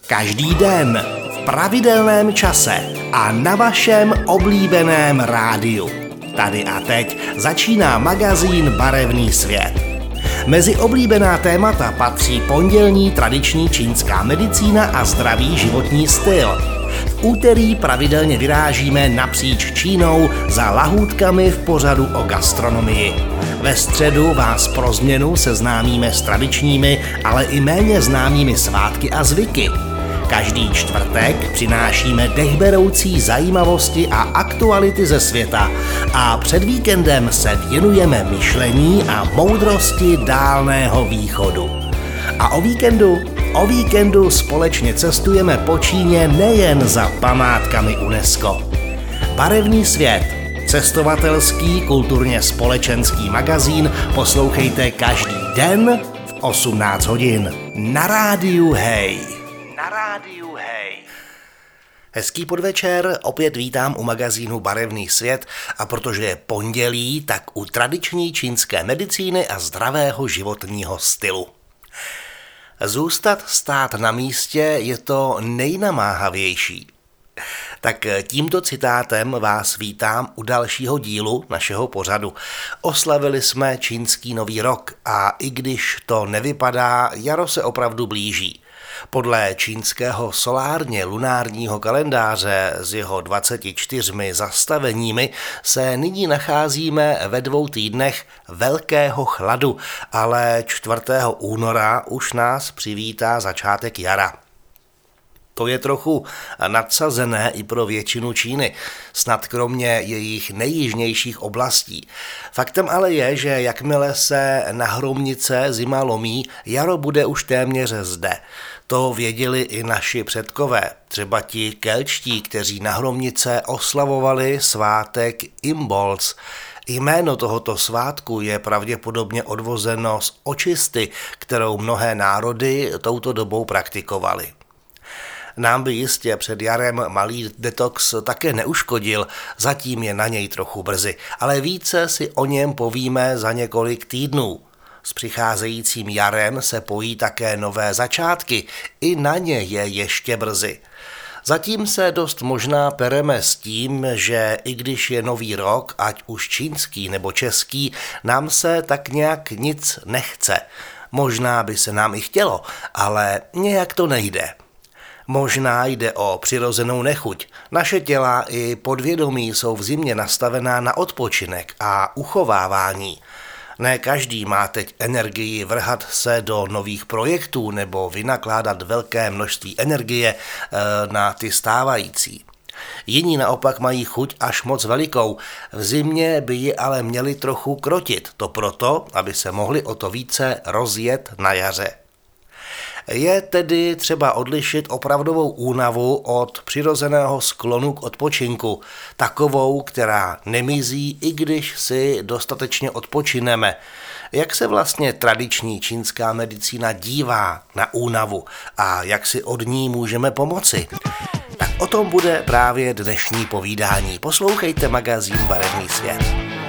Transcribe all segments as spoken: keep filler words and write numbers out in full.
Každý den, v pravidelném čase a na vašem oblíbeném rádiu. Tady a teď začíná magazín Barevný svět. Mezi oblíbená témata patří pondělní tradiční čínská medicína a zdravý životní styl. V úterý pravidelně vyrážíme napříč Čínou za lahůdkami v pořadu o gastronomii. Ve středu vás pro změnu seznámíme s tradičními, ale i méně známými svátky a zvyky. Každý čtvrtek přinášíme dechberoucí zajímavosti a aktuality ze světa a před víkendem se věnujeme myšlení a moudrosti Dálného východu. A o víkendu? O víkendu společně cestujeme po Číně nejen za památkami UNESCO. Barevný svět, cestovatelský, kulturně společenský magazín poslouchejte každý den v osmnáct hodin na rádiu Hej. Na rádiu Hej. Hezký podvečer, opět vítám u magazínu Barevný svět a protože je pondělí, tak u tradiční čínské medicíny a zdravého životního stylu. Zůstat stát na místě je to nejnamáhavější. Tak tímto citátem vás vítám u dalšího dílu našeho pořadu. Oslavili jsme čínský nový rok a i když to nevypadá, jaro se opravdu blíží. Podle čínského solárně lunárního kalendáře s jeho dvaceti čtyřmi zastaveními se nyní nacházíme ve dvou týdnech velkého chladu, ale čtvrtého února už nás přivítá začátek jara. To je trochu nadsazené i pro většinu Číny, snad kromě jejich nejjižnějších oblastí. Faktem ale je, že jakmile se na hromnice zima lomí, jaro bude už téměř zde. To věděli i naši předkové, třeba ti kelčtí, kteří na hromnice oslavovali svátek Imbolc. Jméno tohoto svátku je pravděpodobně odvozeno z očisty, kterou mnohé národy touto dobou praktikovaly. Nám by jistě před jarem malý detox také neuškodil, zatím je na něj trochu brzy, ale více si o něm povíme za několik týdnů. S přicházejícím jarem se pojí také nové začátky, i na ně je ještě brzy. Zatím se dost možná pereme s tím, že i když je nový rok, ať už čínský nebo český, nám se tak nějak nic nechce. Možná by se nám i chtělo, ale nějak to nejde. Možná jde o přirozenou nechuť. Naše těla i podvědomí jsou v zimě nastavená na odpočinek a uchovávání. Ne každý má teď energii vrhat se do nových projektů nebo vynakládat velké množství energie e, na ty stávající. Jiní naopak mají chuť až moc velikou. V zimě by ji ale měli trochu krotit. To proto, aby se mohli o to více rozjet na jaře. Je tedy třeba odlišit opravdovou únavu od přirozeného sklonu k odpočinku, takovou, která nemizí, i když si dostatečně odpočineme. Jak se vlastně tradiční čínská medicína dívá na únavu a jak si od ní můžeme pomoci? Tak o tom bude právě dnešní povídání. Poslouchejte magazín Barevný svět.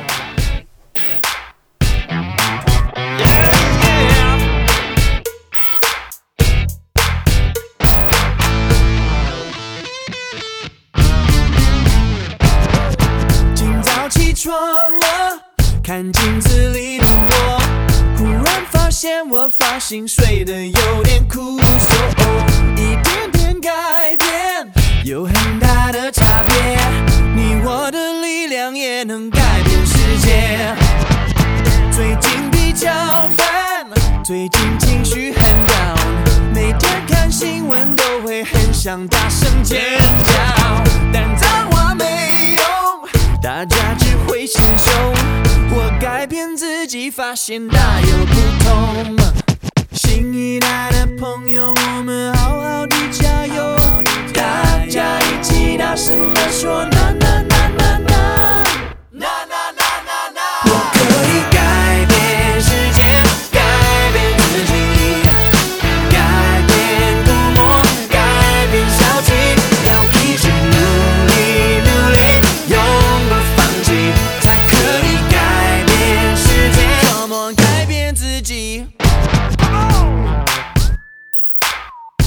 Well, 看镜子里的我，忽然发现我发型睡得有点酷，说哦，一点点改变有很大的差别，你我的力量也能改变世界。最近比较烦，最近情绪很 down， 每天看新闻都会很想大声尖叫，但脏话没用，大家只会心胸，我改变自己，发现大有不同。新一代的朋友，我们好好的加油，大家一起大声地说那那那那那那那那那，我可以改变世界，改变自己，改变孤默，改变消极，要一直努力努力，永不放弃，才可以改变世界。Come on，改变自己。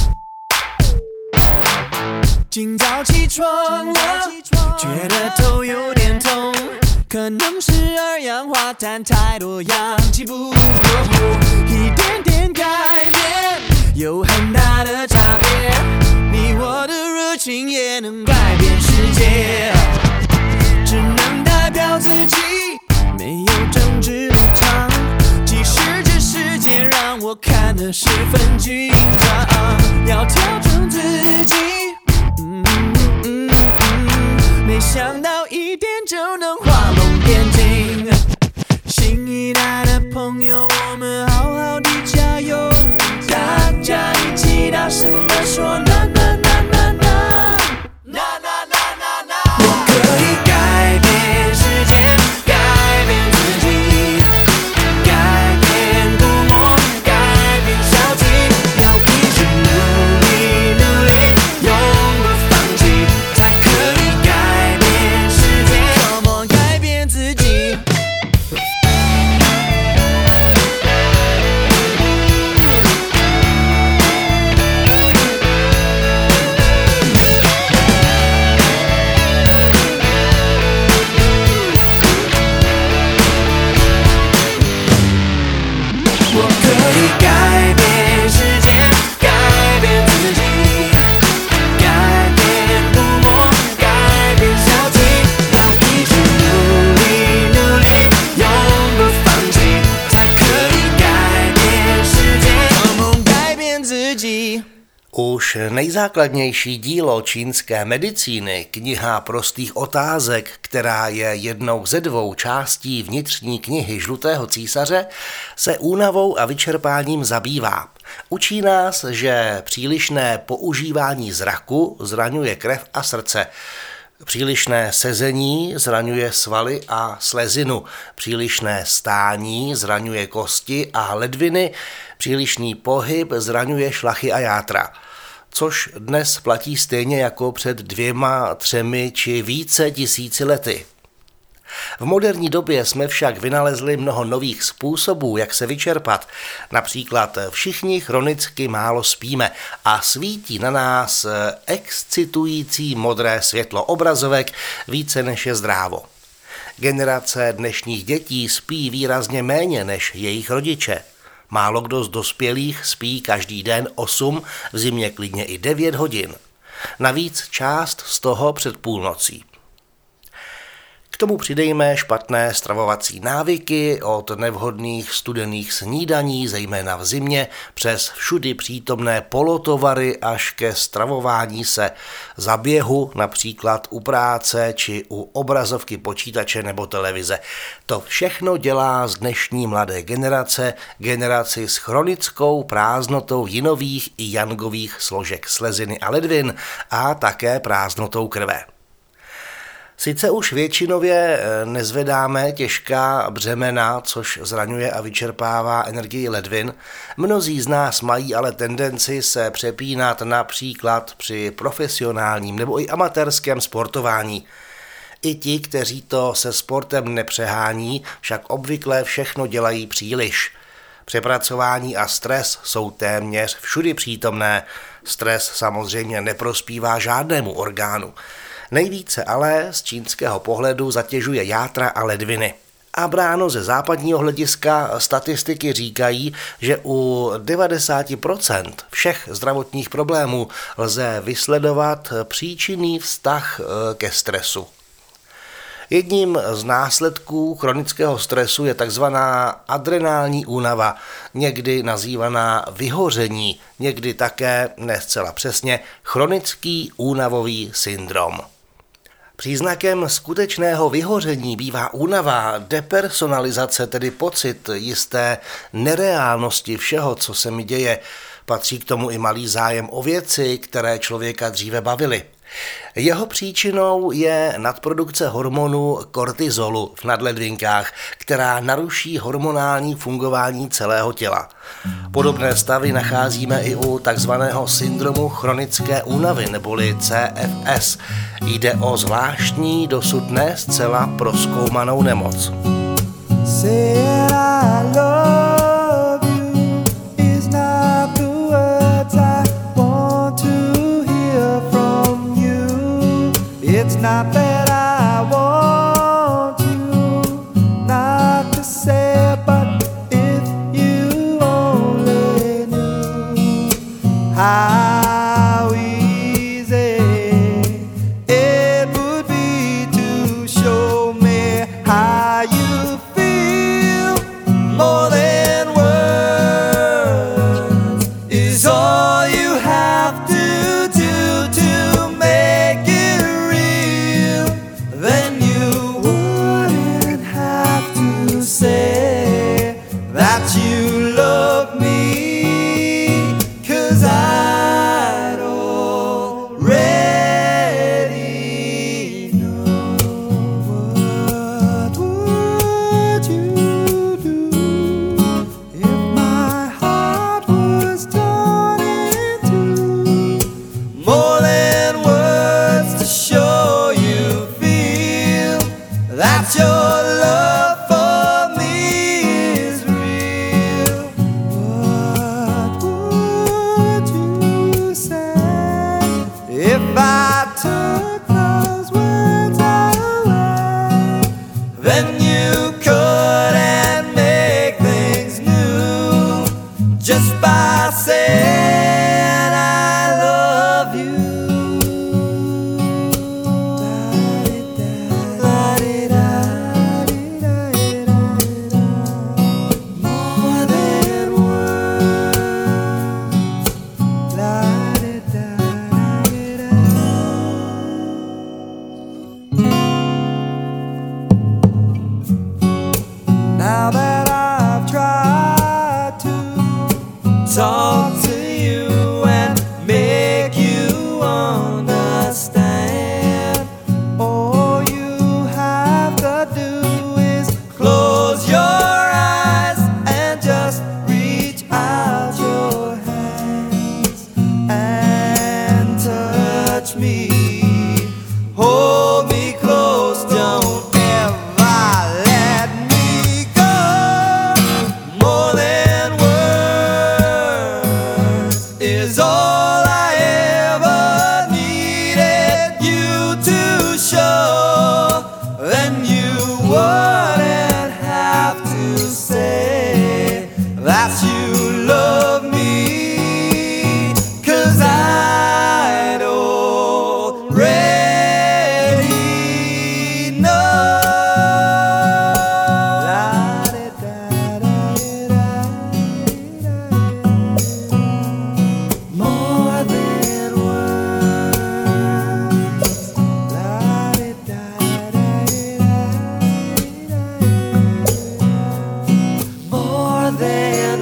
今早起床了，觉得头有点痛，可能是二氧化碳太多，氧气不够，一点点改变有很大的差别，你我的热情也能改变世界，只能代表自己，没有政治立场，即使这世界让我看得十分紧张，要调整自己，嗯嗯嗯嗯，没想到一点就能画龙点睛，新一代的朋友，我们好好的加油，大家一起大声地说啦啦啦啦啦啦啦啦啦，我可以改变世界，改变自己，改变孤默，改变消极，要一直努力努力，永不放弃，才可以改变世界，怎么改变自己。我可以改变世界，改变自己，改变孤默，改变消极，要一直努力努力，永不放弃，才可以改变世界，怎么改变自己。 Už nejzákladnější dílo čínské medicíny, kniha prostých otázek, která je jednou ze dvou částí vnitřní knihy Žlutého císaře, se únavou a vyčerpáním zabývá. Učí nás, že přílišné používání zraku zraňuje krev a srdce. Přílišné sezení zraňuje svaly a slezinu, přílišné stání zraňuje kosti a ledviny, přílišný pohyb zraňuje šlachy a játra. Což dnes platí stejně jako před dvěma, třemi či více tisíci lety. V moderní době jsme však vynalezli mnoho nových způsobů, jak se vyčerpat. Například všichni chronicky málo spíme a svítí na nás excitující modré světlo obrazovek více než je zdrávo. Generace dnešních dětí spí výrazně méně než jejich rodiče. Málo kdo z dospělých spí každý den osm, v zimě klidně i devět hodin. Navíc část z toho před půlnocí. K tomu přidejme špatné stravovací návyky od nevhodných studených snídaní, zejména v zimě, přes všudy přítomné polotovary až ke stravování se za běhu, například u práce či u obrazovky počítače nebo televize. To všechno dělá z dnešní mladé generace generaci s chronickou prázdnotou jinových i jangových složek sleziny a ledvin a také prázdnotou krve. Sice už většinově nezvedáme těžká břemena, což zraňuje a vyčerpává energii ledvin, mnozí z nás mají ale tendenci se přepínat například při profesionálním nebo i amatérském sportování. I ti, kteří to se sportem nepřehání, však obvykle všechno dělají příliš. Přepracování a stres jsou téměř všudy přítomné. Stres samozřejmě neprospívá žádnému orgánu. Nejvíce ale z čínského pohledu zatěžuje játra a ledviny. A bráno ze západního hlediska statistiky říkají, že u devadesát procent všech zdravotních problémů lze vysledovat příčinný vztah ke stresu. Jedním z následků chronického stresu je takzvaná adrenální únava, někdy nazývaná vyhoření, někdy také, ne zcela přesně, chronický únavový syndrom. Příznakem skutečného vyhoření bývá únava, depersonalizace, tedy pocit jisté nereálnosti všeho, co se mi děje. Patří k tomu i malý zájem o věci, které člověka dříve bavily. Jeho příčinou je nadprodukce hormonu kortizolu v nadledvinkách, která naruší hormonální fungování celého těla. Podobné stavy nacházíme i u takzvaného syndromu chronické únavy neboli C F S. Jde o zvláštní, dosud ne zcela prozkoumanou nemoc. You how easy it would be to show me how you feel. More than words is all you have to do to make it real. Then you wouldn't have to say that you love me, 'cause I'd already know. What would you do if my heart was torn in two? More than words to show you feel that your love for me is real. What would you say if I took those words away? Then you couldn't make things new just by saying I love you. More than words. Now that I've tried to talk to you and make you understand, all you have to do is close your eyes and just reach out your hands and touch me. Hold me close, don't ever let me go. More than words is all I ever needed you to show. Then you wouldn't have to say that you love me, 'cause I'd already know. More than words. More than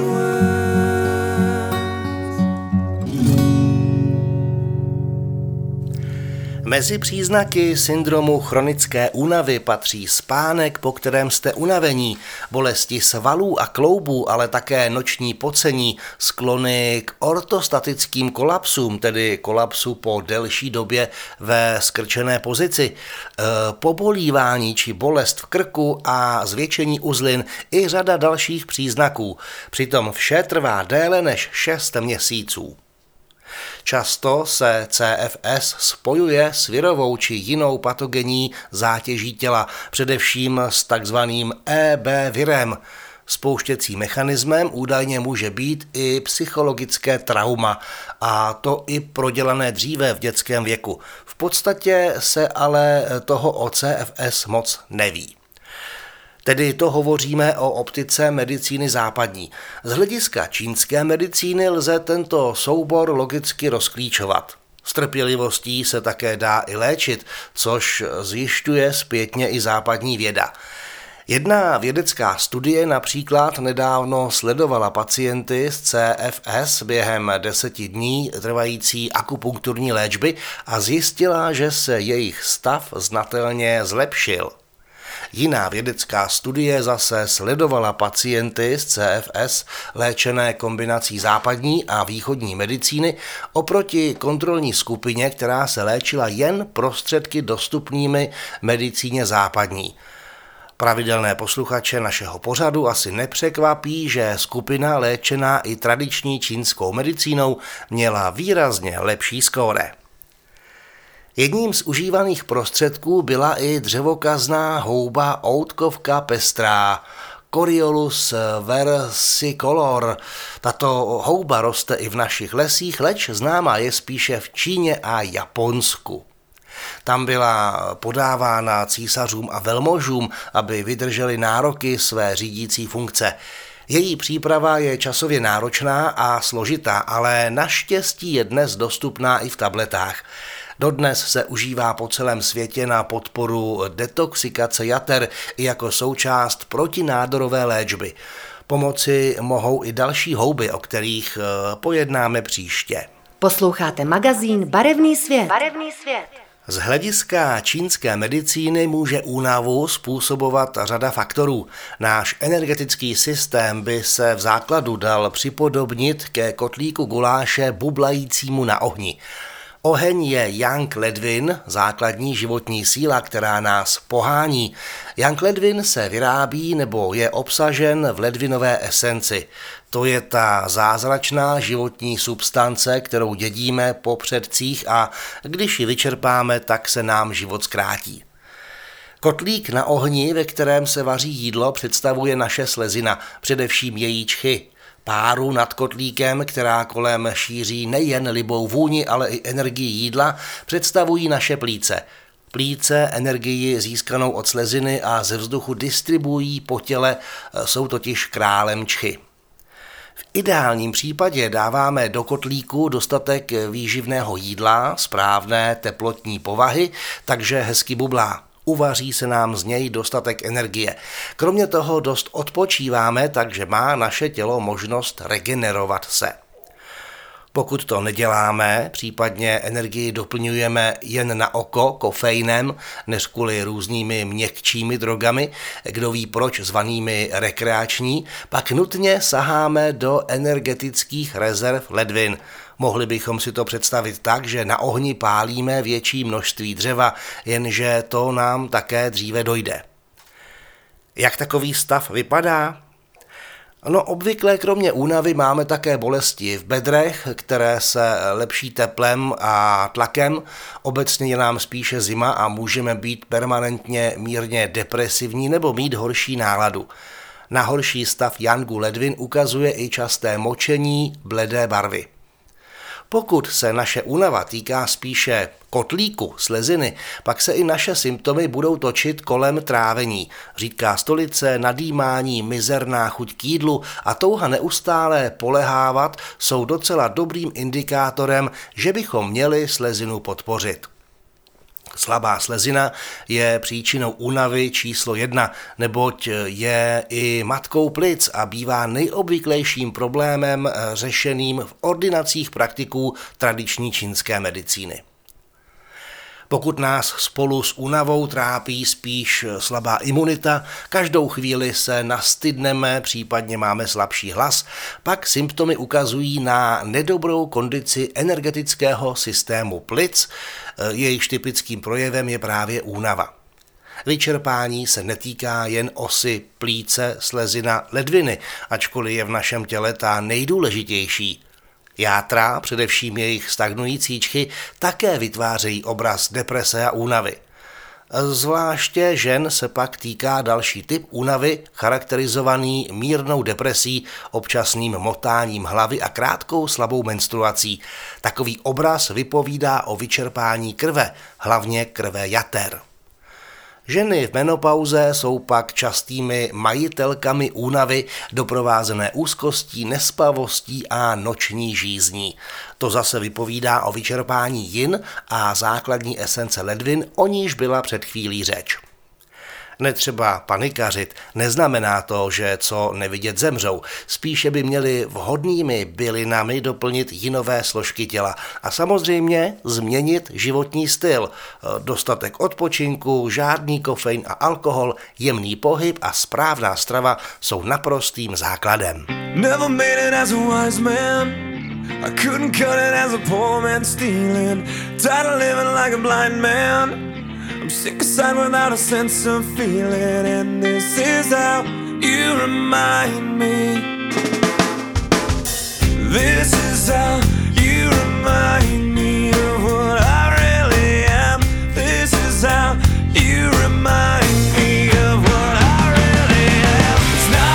Mezi příznaky syndromu chronické únavy patří spánek, po kterém jste unavení, bolesti svalů a kloubů, ale také noční pocení, sklony k ortostatickým kolapsům, tedy kolapsu po delší době ve skrčené pozici, pobolívání či bolest v krku a zvětšení uzlin i řada dalších příznaků. Přitom vše trvá déle než šest měsíců. Často se C F S spojuje s virovou či jinou patogenní zátěží těla, především s takzvaným E B virem. Spouštěcím mechanismem údajně může být i psychologické trauma, a to i prodělané dříve v dětském věku. V podstatě se ale toho o C F S moc neví. Tedy to hovoříme o optice medicíny západní. Z hlediska čínské medicíny lze tento soubor logicky rozklíčovat. S trpělivostí se také dá i léčit, což zjišťuje zpětně i západní věda. Jedna vědecká studie například nedávno sledovala pacienty s C F S během deseti dní trvající akupunkturní léčby a zjistila, že se jejich stav znatelně zlepšil. Jiná vědecká studie zase sledovala pacienty s C F S léčené kombinací západní a východní medicíny oproti kontrolní skupině, která se léčila jen prostředky dostupnými medicíně západní. Pravidelné posluchače našeho pořadu asi nepřekvapí, že skupina léčená i tradiční čínskou medicínou měla výrazně lepší skóre. Jedním z užívaných prostředků byla i dřevokazná houba outkovka pestrá, Coriolus versicolor. Tato houba roste i v našich lesích, leč známá je spíše v Číně a Japonsku. Tam byla podávána císařům a velmožům, aby vydrželi nároky své řídící funkce. Její příprava je časově náročná a složitá, ale naštěstí je dnes dostupná i v tabletách. Dodnes se užívá po celém světě na podporu detoxikace jater i jako součást protinádorové léčby. Pomoci mohou i další houby, o kterých pojednáme příště. Posloucháte magazín Barevný svět. Barevný svět. Z hlediska čínské medicíny může únavu způsobovat řada faktorů. Náš energetický systém by se v základu dal připodobnit ke kotlíku guláše bublajícímu na ohni. Oheň je Yang ledvin, základní životní síla, která nás pohání. Yang ledvin se vyrábí nebo je obsažen v ledvinové esenci. To je ta zázračná životní substance, kterou dědíme po předcích a když ji vyčerpáme, tak se nám život zkrátí. Kotlík na ohni, ve kterém se vaří jídlo, představuje naše slezina, především její čchy. Páru nad kotlíkem, která kolem šíří nejen libou vůni, ale i energii jídla, představují naše plíce. Plíce energii získanou od sleziny a ze vzduchu distribuují po těle, jsou totiž králem čchy. V ideálním případě dáváme do kotlíku dostatek výživného jídla, správné teplotní povahy, takže hezky bublá. Uvaří se nám z něj dostatek energie. Kromě toho dost odpočíváme, takže má naše tělo možnost regenerovat se. Pokud to neděláme, případně energii doplňujeme jen na oko kofeinem, než kvůli různými měkčími drogami, kdo ví proč zvanými rekreační, pak nutně saháme do energetických rezerv ledvin. Mohli bychom si to představit tak, že na ohni pálíme větší množství dřeva, jenže to nám také dříve dojde. Jak takový stav vypadá? No obvykle kromě únavy máme také bolesti v bedrech, které se lepší teplem a tlakem. Obecně je nám spíše zima a můžeme být permanentně mírně depresivní nebo mít horší náladu. Na horší stav Yangu ledvin ukazuje i časté močení bledé barvy. Pokud se naše únava týká spíše kotlíku, sleziny, pak se i naše symptomy budou točit kolem trávení. Řídká stolice, nadýmání, mizerná chuť k jídlu a touha neustále polehávat jsou docela dobrým indikátorem, že bychom měli slezinu podpořit. Slabá slezina je příčinou únavy číslo jedna, neboť je i matkou plic a bývá nejobvyklejším problémem řešeným v ordinacích praktiků tradiční čínské medicíny. Pokud nás spolu s únavou trápí spíš slabá imunita, každou chvíli se nastydneme, případně máme slabší hlas, pak symptomy ukazují na nedobrou kondici energetického systému plic, jejichž typickým projevem je právě únava. Vyčerpání se netýká jen osy plíce, slezina, ledviny, ačkoliv je v našem těle ta nejdůležitější. Játra, především jejich stagnující čchy, také vytvářejí obraz deprese a únavy. Zvláště žen se pak týká další typ únavy, charakterizovaný mírnou depresí, občasným motáním hlavy a krátkou slabou menstruací. Takový obraz vypovídá o vyčerpání krve, hlavně krve jater. Ženy v menopauze jsou pak častými majitelkami únavy doprovázené úzkostí, nespavostí a noční žízní. To zase vypovídá o vyčerpání jin a základní esence ledvin, o níž byla před chvílí řeč. Netřeba panikařit, neznamená to, že co nevidět zemřou, spíše by měli vhodnými bylinami doplnit jinové složky těla a samozřejmě změnit životní styl. Dostatek odpočinku, žádný kofein a alkohol, jemný pohyb a správná strava jsou naprostým základem. Never made it as a wise man. I couldn't cut it as a poor man stealing. Tired of living like a blind man. I'm sick aside without a sense of feeling. And this is how you remind me. This is how you remind me of what I really am. This is how you remind me of what I really am. It's not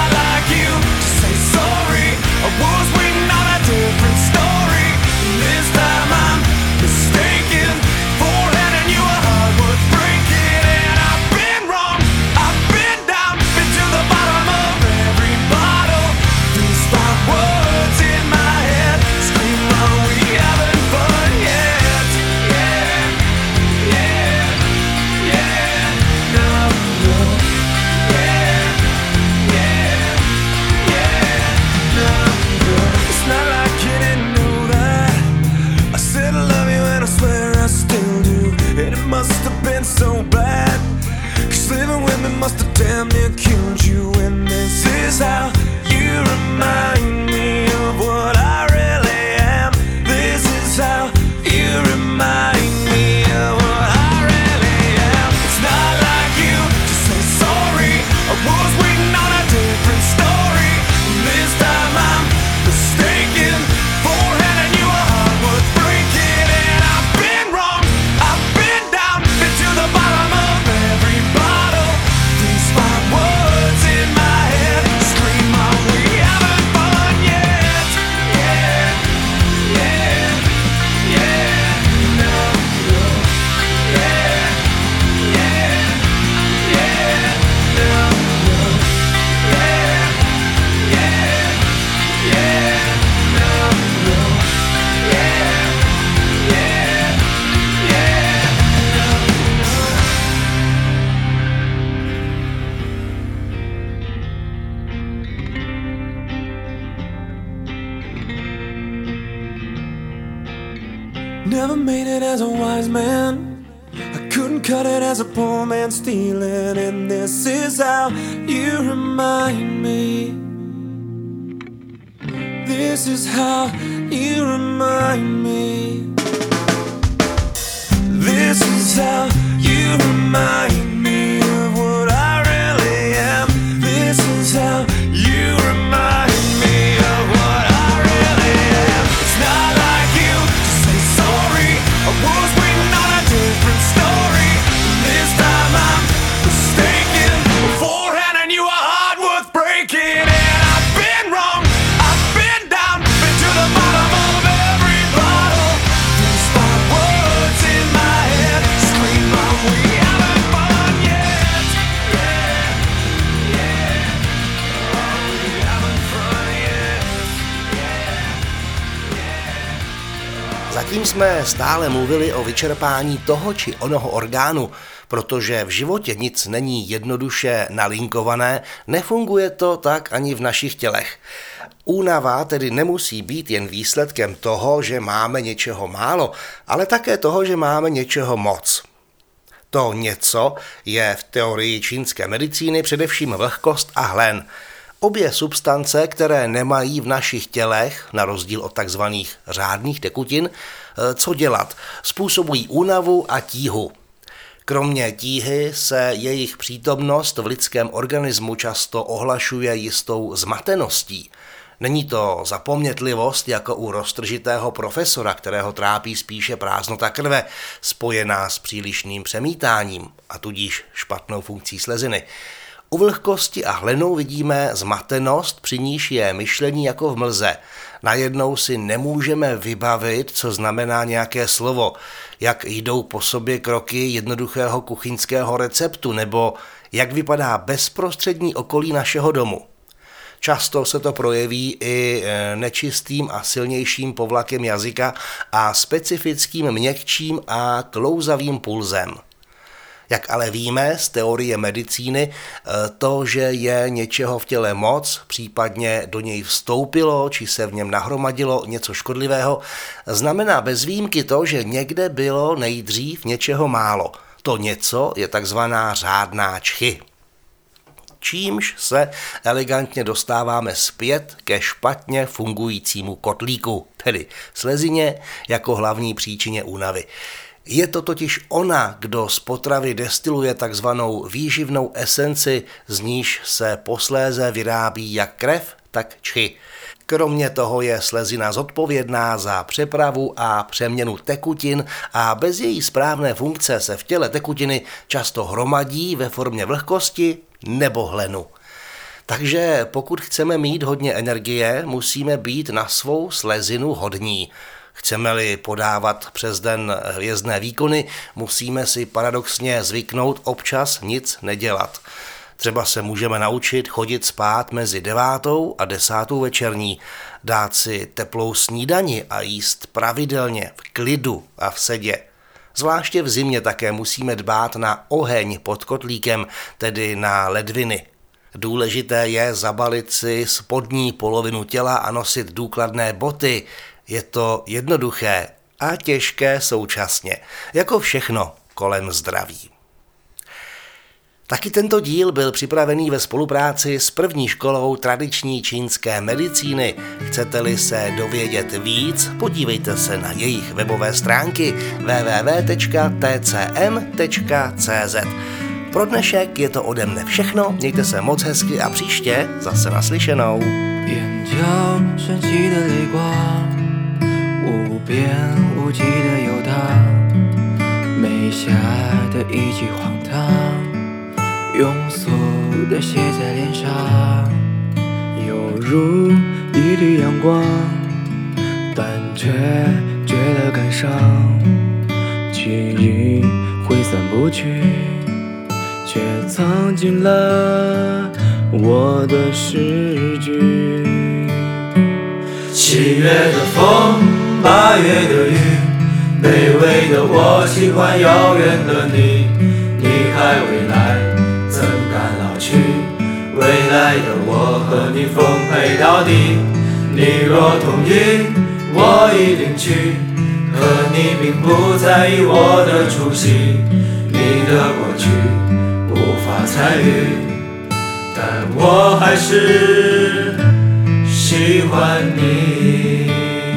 must have damn near killed you. And this is how you remind me of what I really am. This is how you remind me of what I really am. It's not like you to say sorry. I was waiting on a different story. This time I'm mistaken for handing you a heart worth breaking. And I've been wrong, I've been down, been to the bottom of every bottle. These five words in my head scream out, we haven't fun yet. Yeah, yeah, yeah, no, no, yeah, yeah, yeah, no, no, yeah, yeah, yeah, no, no, yeah, yeah, yeah, never made it as a wise man. I couldn't cut it as a poor man stealing. And this is how you remind me. This is how you remind me. This is how you remind me of what I really am. This is how you remind me of what I really am. It's not like you to say sorry. I was waiting on a different story. This time I'm mistaken for handing you a heart worth breaking. And I've been wrong, I've been down, been to the bottom of every bottle. These five words in my head scream out, we haven't fun yet. Yeah, yeah, oh, we haven't fun yet. Zatím jsme stále mluvili o vyčerpání toho či onoho orgánu, protože v životě nic není jednoduše nalinkované, nefunguje to tak ani v našich tělech. Únava tedy nemusí být jen výsledkem toho, že máme něčeho málo, ale také toho, že máme něčeho moc. To něco je v teorii čínské medicíny především vlhkost a hlen. Obě substance, které nemají v našich tělech, na rozdíl od takzvaných řádných tekutin, co dělat, způsobují únavu a tíhu. Kromě tíhy se jejich přítomnost v lidském organismu často ohlašuje jistou zmateností. Není to zapomnětlivost jako u roztržitého profesora, kterého trápí spíše prázdnota krve, spojená s přílišným přemítáním a tudíž špatnou funkcí sleziny. U vlhkosti a hlenu vidíme zmatenost, při níž je myšlení jako v mlze. Najednou si nemůžeme vybavit, co znamená nějaké slovo, jak jdou po sobě kroky jednoduchého kuchyňského receptu nebo jak vypadá bezprostřední okolí našeho domu. Často se to projeví i nečistým a silnějším povlakem jazyka a specifickým měkčím a klouzavým pulzem. Jak ale víme z teorie medicíny, to, že je něčeho v těle moc, případně do něj vstoupilo, či se v něm nahromadilo něco škodlivého, znamená bez výjimky to, že někde bylo nejdřív něčeho málo. To něco je takzvaná řádná čchy. Čímž se elegantně dostáváme zpět ke špatně fungujícímu kotlíku, tedy slezině jako hlavní příčině únavy. Je to totiž ona, kdo z potravy destiluje takzvanou výživnou esenci, z níž se posléze vyrábí jak krev, tak čchy. Kromě toho je slezina zodpovědná za přepravu a přeměnu tekutin a bez její správné funkce se v těle tekutiny často hromadí ve formě vlhkosti nebo hlenu. Takže pokud chceme mít hodně energie, musíme být na svou slezinu hodní. Chceme-li podávat přes den hvězdné výkony, musíme si paradoxně zvyknout občas nic nedělat. Třeba se můžeme naučit chodit spát mezi devátou a desátou večerní, dát si teplou snídani a jíst pravidelně, v klidu a v sedě. Zvláště v zimě také musíme dbát na oheň pod kotlíkem, tedy na ledviny. Důležité je zabalit si spodní polovinu těla a nosit důkladné boty. Je to jednoduché a těžké současně, jako všechno kolem zdraví. Taky tento díl byl připravený ve spolupráci s první školou tradiční čínské medicíny. Chcete-li se dovědět víc, podívejte se na jejich webové stránky w w w tečka t c m tečka c z. Pro dnešek je to ode mne všechno, mějte se moc hezky a příště zase naslyšenou. 眼角升起的泪光，无边无际的游荡，眉下的一句荒唐，庸俗的写在脸上，犹如一缕阳光，但却觉得感伤，记忆挥散不去，却藏进了我的诗句。七月的风，八月的雨，卑微的我喜欢遥远的你，你还未来，怎敢老去？未来的我和你奉陪到底，你若同意，我一定去，可你并不在意我的出席，你的过去无法参与，但我还是喜欢你。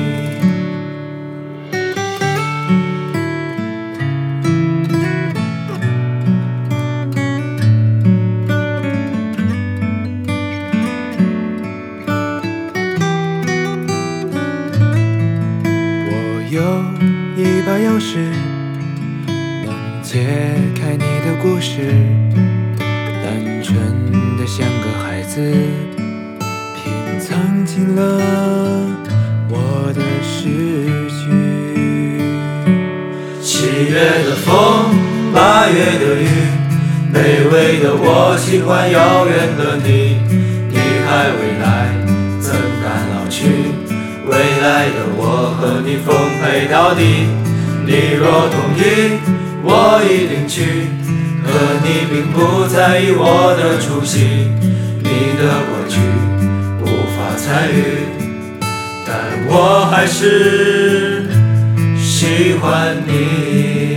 我有一把钥匙，能解开你的故事，单纯的像个孩子，品尝进了我的诗句。七月的风，八月的雨，卑微的我喜欢遥远的你，你还未来，怎敢老去？未来的我和你奉陪到底，你若同意，我一定去，可你并不在意我的出席，你的过去无法参与，但我还是喜欢你。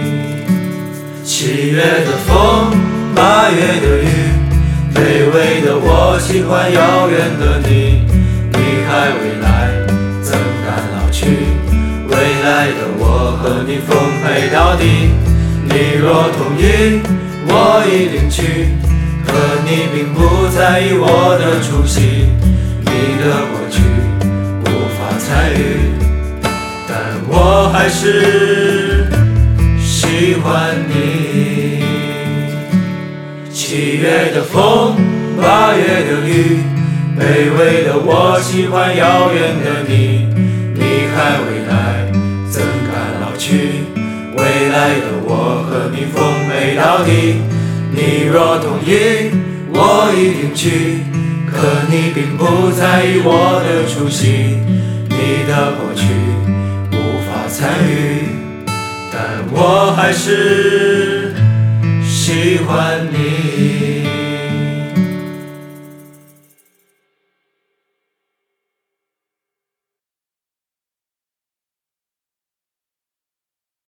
七月的风，八月的雨，卑微的我喜欢遥远的你，你还未来，怎敢老去？未来的我和你奉陪到底，你若同意，我一定去，可你并不在意我的出席，你的过去无法参与，但我还是喜欢你。七月的风，八月的雨，卑微的我喜欢遥远的你，你还未来，怎敢老去？未来的我和你奉陪到底，你若同意，我一定去，可你并不在意我的出席，你的过去无法参与，但我还是喜欢你。